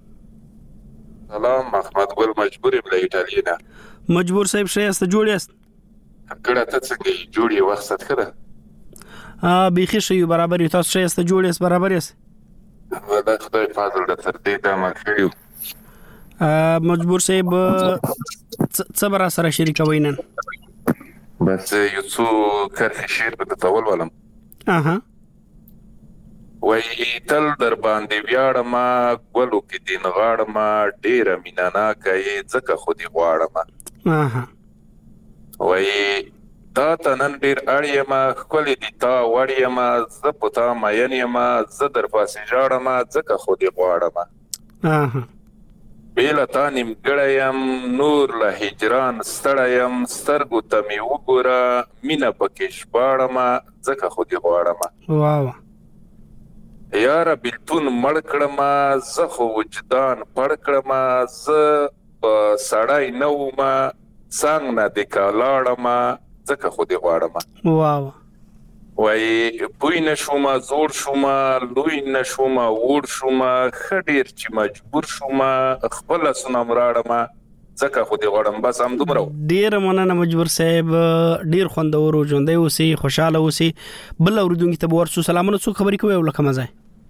Speaker 16: سلام احمد ګل مجبور یم له ایټالیا نه
Speaker 1: مجبور صاحب شې است جوړ است
Speaker 16: کړه ته څنګه جوړي وخت کړه
Speaker 1: بيخي شي برابر یو تاسو شې است جوړ است برابر است
Speaker 16: ودا خدای فضل د تر دې دا ما کړیو
Speaker 1: مجبور صاحب صبر سره شریکوي نن
Speaker 16: بس یو څو کرخ شیر په تول ولم
Speaker 1: اها
Speaker 16: وای تل در باندې ویاړم ګلو کې دین غاړم ډیر مینانا کوي ځکه خودي غواړم
Speaker 1: اها
Speaker 16: وای تا تنن ډیر اړیم خپل دي تا وړیم ز پتا مې یم ز در پاسې جاړم ځکه خودي غواړم
Speaker 1: اها
Speaker 16: بیل تا نیم ګړیم نور له هجران ستړیم سترګو ته می وګوره مینا پکې شپاړم ځکه خودي غواړم
Speaker 1: واو
Speaker 16: یار بلتون مړ کړم زه خو وجدان پړ کړم زه سړی نو ما څنګه نه د کالاړم ځکه خودي غواړم
Speaker 1: واو
Speaker 16: وای پوی نشوم زور شوم لوی نشوم وړ شوم خډیر چې مجبور شوم خپل سنم راړم ځکه خودي غواړم بس هم دومره
Speaker 1: ډیر مننه مجبور صاحب ډیر خوندور ژوندې اوسې خوشاله اوسې بل اوردونکو ته ورسو سلامونه څو خبرې کوي ولکه مزه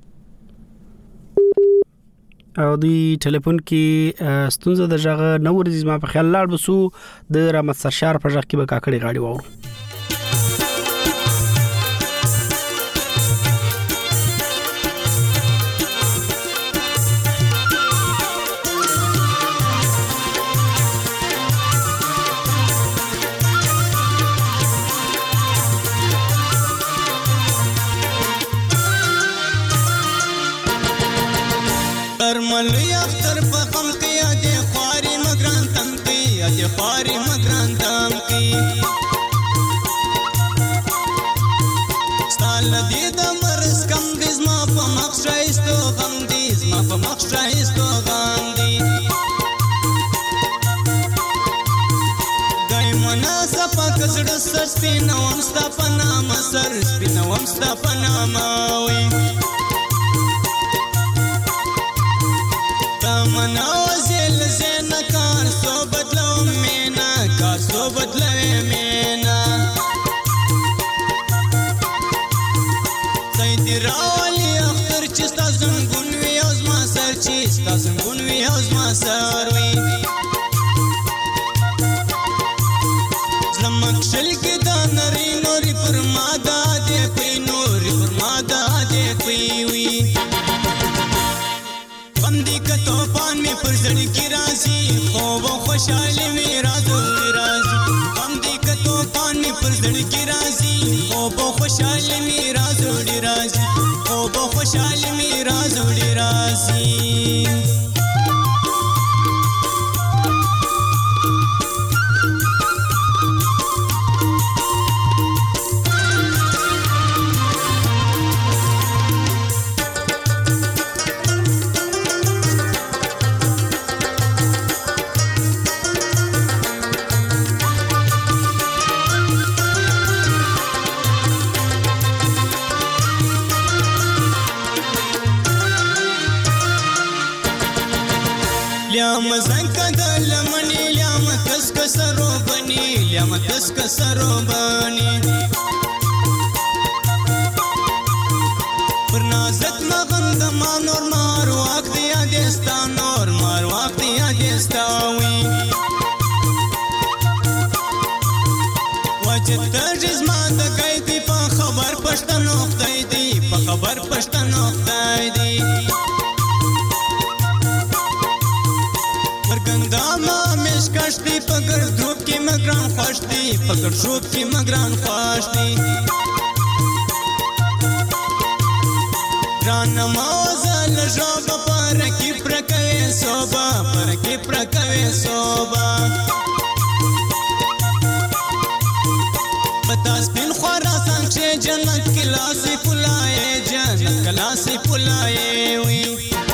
Speaker 1: او دی ټلیفون کې ستونزه د ژغه نور د ما په خیال لاړ بسو د رحمت سرشار په ژغ کې به کاکړي غاړي وورو
Speaker 17: اختر په غم کې اته خواري مګران تم کې اته خواري مګران تم کې ستال دې د مرز کم دې زما په مخ شایستو غم دې زما په مخ شایستو غم دې ګای مناسبه کزړه سر سپینوم ستا په نامه سر سپینوم ستا په نامه وي تمنا وزل زین کار سو بدلو مینا کار سو بدلو مینا سید راولی اختر چستا زنگون وی از ما سر چستا زنگون وی از ما سر وی زلمک شل کی دا نری نوری پر مادا دے کوئی نوری پر مادا دے کوئی وی بندی کا توفان میں پر زڑکی رازی خوب و خوشحالی میں رازو رازی بندی کا توفان میں پر زڑکی رازی خوب و خوشحالی میں رازو رازی خوب و خوشحالی میں رازو رازی لیام زنکا دلمنی لیام تسک سرو بنی لیام تسک سرو بنی پر نازت مغم دما نور مارو آگ دیا دیستا نور مارو آگ دیا دیستا وی وجد ترجز ما دکای دی پا خبر پشتا نوختای دی پا خبر پشتا نوختای دی گنداما مش کشتی پگر دھوپ کی مگران خوشتی پگر دھوپ کی مگران خوشتی رانما وزل جواب پرکی پرکوی صوبا پرکی پرکوی صوبا بتاس بن خوراسان چه جنت کلاسی پلائے جنت کلاسی پلائے وی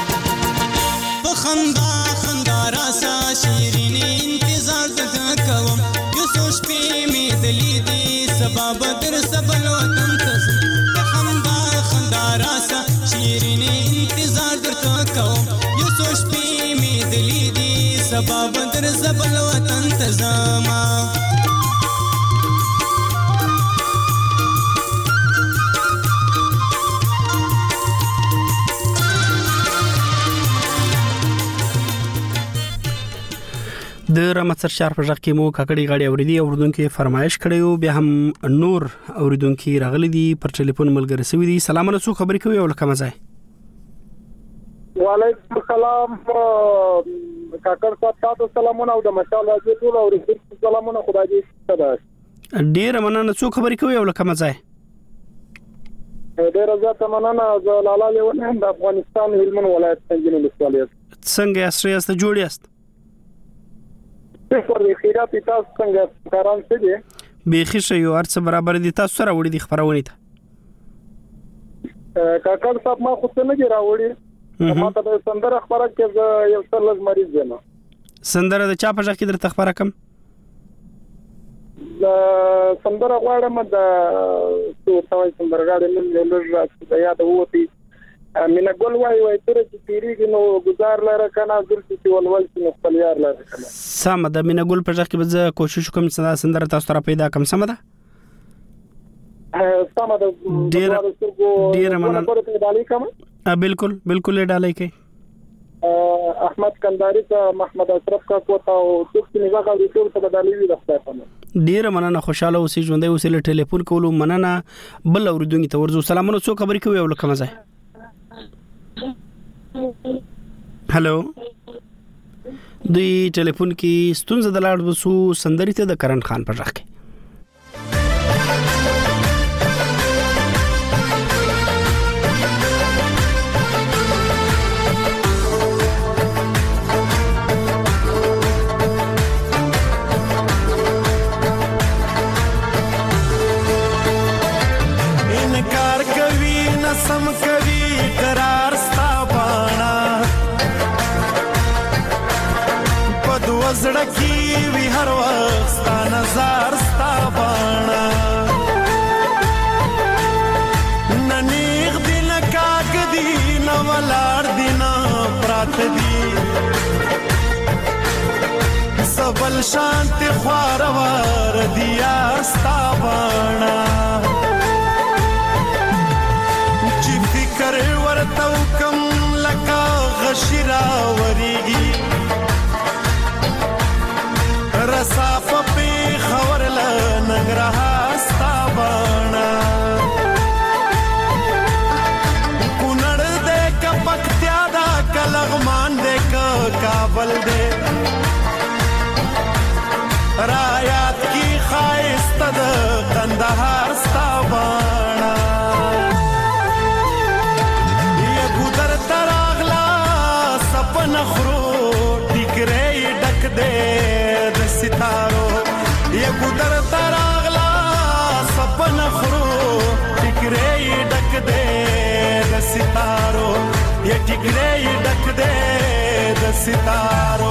Speaker 17: بخندا راسا شیرینی انتظار دکا کوم یوسو شپی می دلی دی سبا بدر سبل وطن تزم خندا راسا شیرینی انتظار دکا کوم یوسو شپی می دلی دی سبا بدر سبل وطن تزم
Speaker 1: د رمتسر شهر په ځخ کې مو کاکړی غاړي اوریدي اوردونکو فرمایش کړیو بیا هم نور اوریدونکو راغلي دي پر ټلیفون ملګری سوي دي سلام علیکم خبرې کوي او لکه مزه
Speaker 18: وعلیکم السلام کاکړ صاحب تاسو سلامونه او د مشال راځي ټول اوریدونکو سلامونه خدای دې ستاسو
Speaker 1: ډیر مننه څو خبرې کوي او لکه مزه
Speaker 18: ډیر زیات مننه زلاله له د افغانستان هلمند ولایت څنګه ولسوالیت
Speaker 1: څنګه یاست جوړ یاست
Speaker 18: پر خیرات تاسو څنګه کاران څه دي
Speaker 1: به خشه یو ارڅ برابر دي تاسو سره وړي دي خبرونه ته
Speaker 18: کاکړ صاحب ما خو څه نه راوړي ما ته سندره خبره کې یو څل مریض یم
Speaker 1: سندره د چا په ځکه در تخبره کم
Speaker 18: سندره غواړم د څو سندرغاړي نن له راځي د یاد ووتی مینا ګل وای تر چې پیریږي نو گزار لره کنه دل چې ولول چې خپل یار لره کنه
Speaker 1: سم د مینا ګل په ځکه به کوشش کوم چې سندره تاسو را پیدا کم سم ده
Speaker 18: سم ده
Speaker 1: ډیر مننه بالکل بالکل ډالای کی
Speaker 18: احمد کنداری ته محمد اشرف کا کوتا او څوک چې نیغه د ټول ته بدالي وي راځي
Speaker 1: ډیر مننه خوشاله اوسې ژوندې اوسې له ټلیفون کولو مننه بل اوریدونکو ته ورزو سلامونه څو خبرې کوي او لکه مزه هالو دوی ټلیفون کې ستونزه د لاړ وسو سندري ته د کرن خان پر راکې
Speaker 9: پزړه کې وی هر وخت ستا نظر ستا باڼه نه نیغ دی نه کاږ دی نه ولاړ دی نه پراته دی سبل شانت خوارور دی یار ستا باڼه چې فکر ورته وکم لکه غشي راورېږي رسا په پېښور له ننګرهار ستا باڼه کونړ دی که پکتیا ده که لغمان دی که کابل دی رایات کی ښایسته د کندهار ستا باڼه یګودر ته راغله سپنه خرو ټیکری ډک دی د ستارو یګودر ته راغله سپنه خرو ټیکری ډک دی د ستارو یا ټیکری ډک دی د ستارو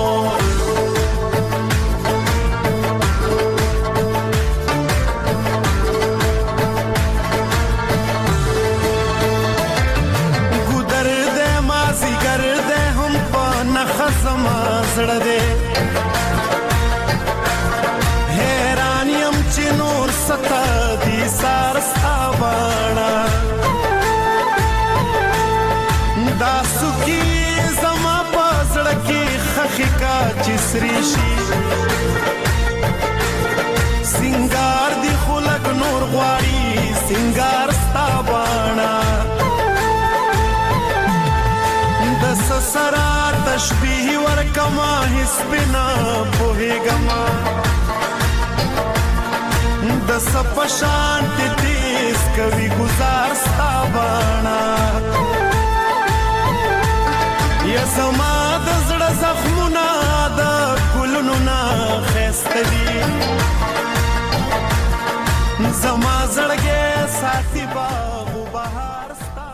Speaker 9: زړه دې حیران یم چې نور ستا دي سار ستا باڼه دا سوکي زما په زړه کې خښې کا چې سرې شي سینګار دي خو لږ نور غواړي سینګار ستا باڼه د سسرا تشبیه ورکما هیڅ بنا پوهیږما د سپشان تیز کوي گزار ستا باڼه یا زما د زړه زخمونه د ګلونو نه ښایسته دي زما زړګی ساتي باغ و بهار ستا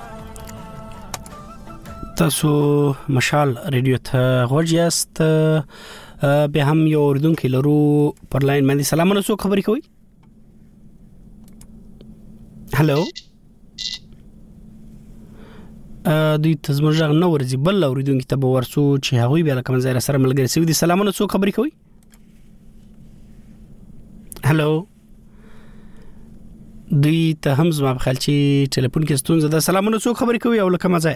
Speaker 1: تاسو مشال ریډیو ته غوږ یاست به هم یو اوریدونکي لرو پر لاین باندې سلامونه څوک خبرې کوي هلو دوی تزمر ژغ نه ورځي بل اوریدونکي ته به ورسو چې هغوی بیا لکه منځای سره ملګري سوي دي سلامونه څوک خبرې کوي هلو دوی ته هم زما په خیال چې ټلیفون کې ستونزه ده سلامونه څوک خبرې کوي او لکه مزه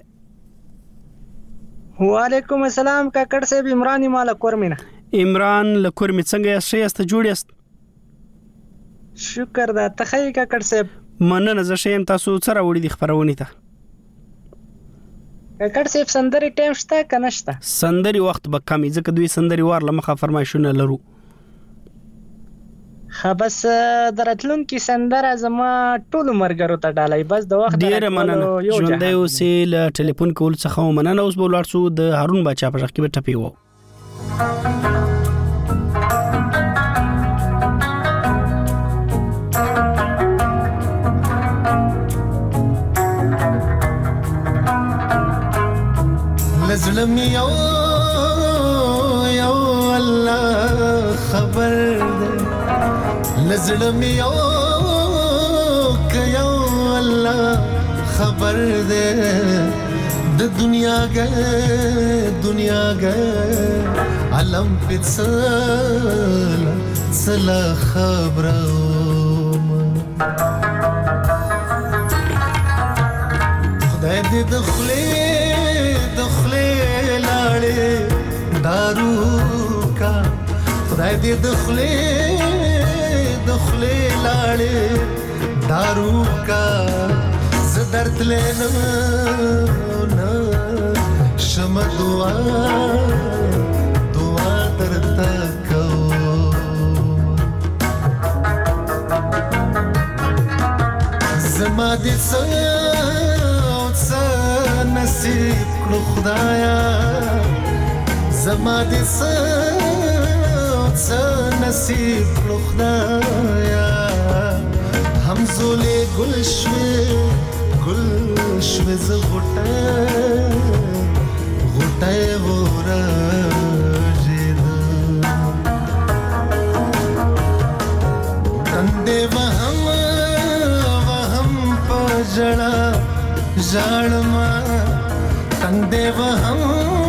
Speaker 19: وعلیکم السلام کاکړ صاحب عمران مال کورمینه
Speaker 1: عمران لکورمی څنګه یاست ښه جوړ یاست
Speaker 19: شکر ده ته کاکړ صاحب
Speaker 1: مننه زه ښه یم تاسو څه راوړي دي خبرونه ته
Speaker 19: کاکړ صاحب سندري ټایم شته کنه شته
Speaker 1: سندري وخت به کمی ځکه دوی سندري وار لمخه فرمایشونه لرو
Speaker 19: بس درتلون کې سندره زما ټول مرګرو ته ډالای بس د وخت
Speaker 1: ډیر مننه ژوندۍ اوسې له ټلیفون کول څخه مننه اوس به لاړ شو د هارون بچا په ځخ کې به ټپی وو
Speaker 9: لزلم یو الله خبر ده لزلم یو الله خبر ده د دنیا گه علم پڅلا خبرم خدای دې دخلې لاړې دارو کا خدای دې دخلې لاړې دارو کا زدرت لنه شم دعا درته کو زما دې څه نصیب کړو خدایا زما دې څه نصیب کړو خدایا همزولې ګل شوي ز غټه ورا
Speaker 17: जाड़मा तंग दे वहम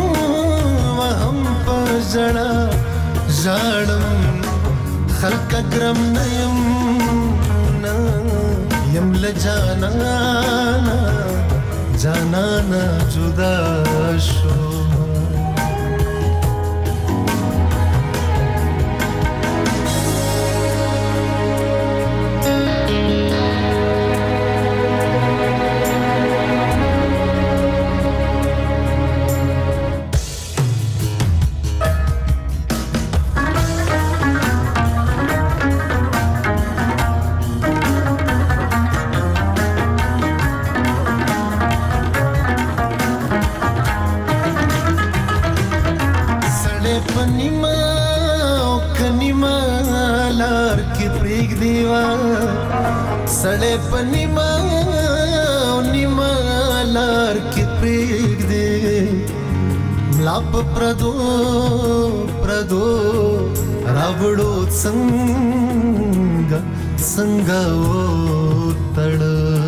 Speaker 17: पजड़ा जाड़म खल्क ग्रम नयम यम लजाना जाना ना जुदा शो सड़े पनिमा निमा लार के प्रेग दे लाप प्रदो रावड़ो संगा ओ तड़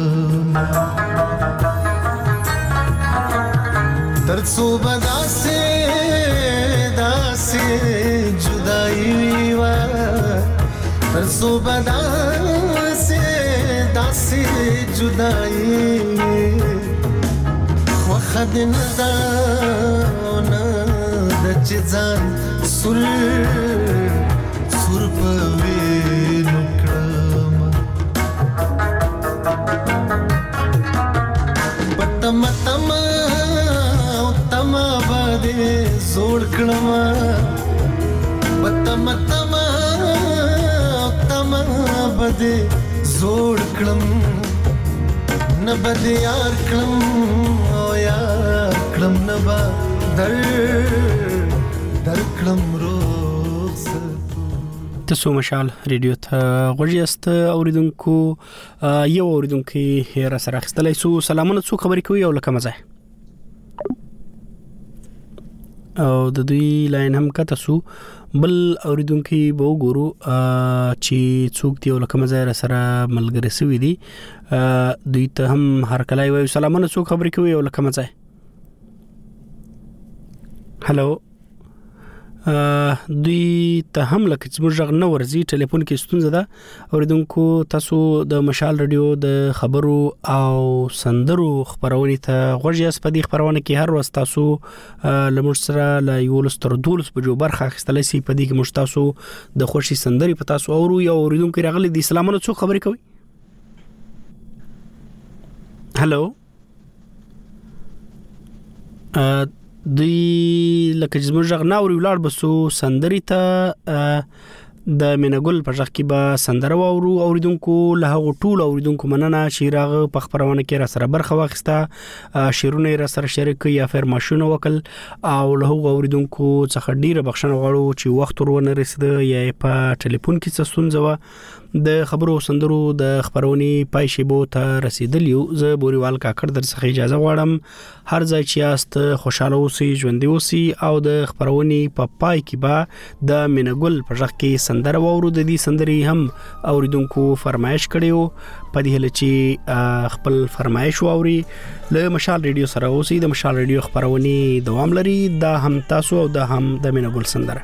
Speaker 17: तरसो बदासे दासे जुदाई वा तरसो बदासे दासे जुदाई वखद नदाना दचजान सुर पवे नुकड़मा पतमा तमा बादे जोड़कड़मा पतमा तमा बदे जोड़कड़म न बदे यार कड़म ओ यार कड़म न बा दर कड़म रोज
Speaker 1: تاسو مشال ریډیو ته غوړیاست اوریدونکو یو اوریدونکو هر سره خستلای سو سلامونه څو خبرې کوي او لکه مزه او د دوی لاین هم کته سو بل اوریدونکو به وګورو چې څوک دی او لکه مزه سره ملګری سوي دي دوی ته هم هر کله وي سلامونه څو خبرې کوي او لکه مزه هالو دوی ته هم لکه چې موږ غ نه ورزي ټلیفون کې ستونزه ده اوریدونکو تاسو د مشال رادیو د خبرو او سندرو خبرونه ته غوږی سپدي خبرونه کې هر ورځ تاسو لمر سره لا یولس تر 12 بجو برخه اخستلای سي پدې کې مش تاسو د خوشي سندري په تاسو اورو یا اوریدونکو راغلي دي سلامونه څو خبرې کوي هالو دوی لکه چې موږ غناوري ولار بسو سندري ته د مینګل په ځخ کې به سندره وورو اوریدونکو له هغه ټول اوریدونکو مننه چې راغ په خبرونه کې را سره برخه واخسته شیرونه را سره شریک یا فرماشونه وکل او له هغه اوریدونکو څخه ډیره بخښنه غواړو چې وخت ورونه رسید یا په ټلیفون کې څه ستونزه و د خبرو سندرو د خبرونی پای شیبو ته رسیدلیو زه بوريوال کاکړ در څخه اجازه غواړم هر ځای چې یاست خوشاله اوسئ ژوند اوسئ او د خبرونی په پای کې به د مینګل په ځخ کې سندره وورو د دې سندري هم اوریدونکو فرمایش کړیو په دې هله چې خپل فرمایش ووري له مشال ریډیو سره اوسئ د مشال ریډیو خبرونی دوام لري دا هم تاسو او دا هم د مینګل سندره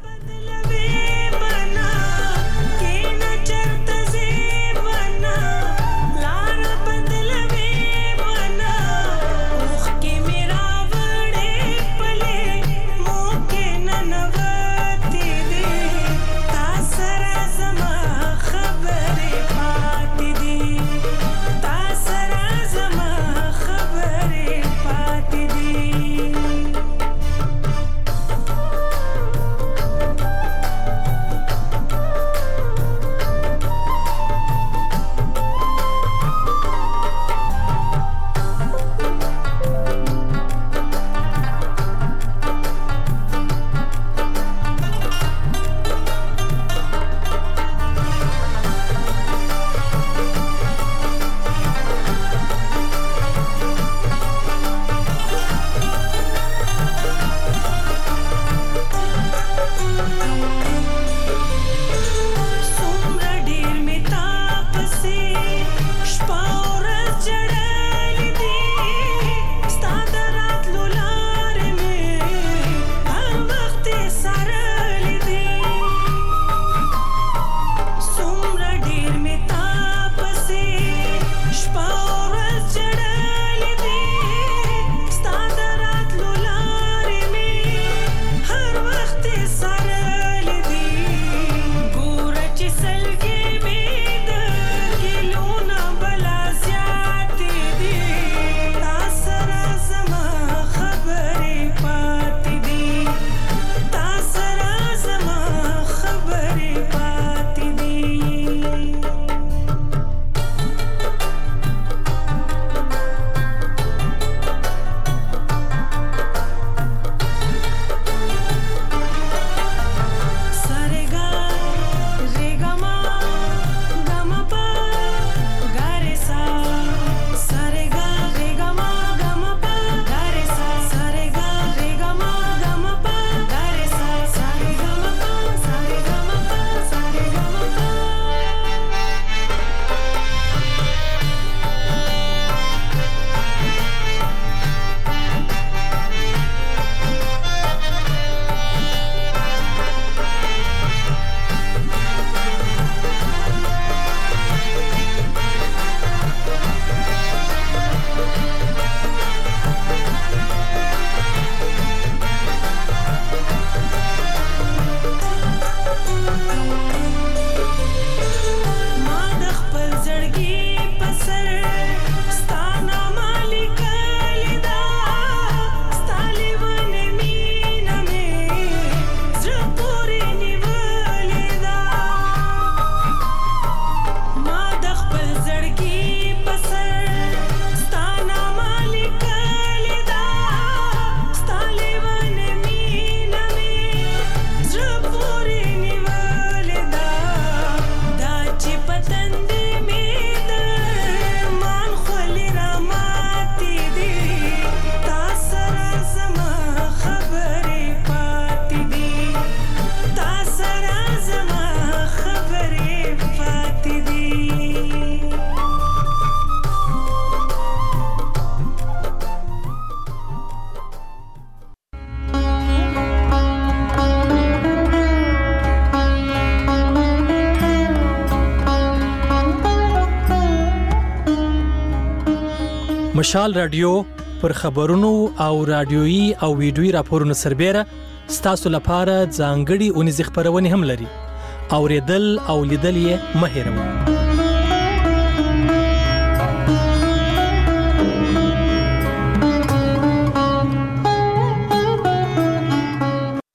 Speaker 20: مشال رادیو پر خبرونو او رادیويي او ویډیويي راپورونو سربېره ستاسو لپاره ځانګړي اونیز خبرونه هم لري. اوریدل او لیدل یې مه هېروئ.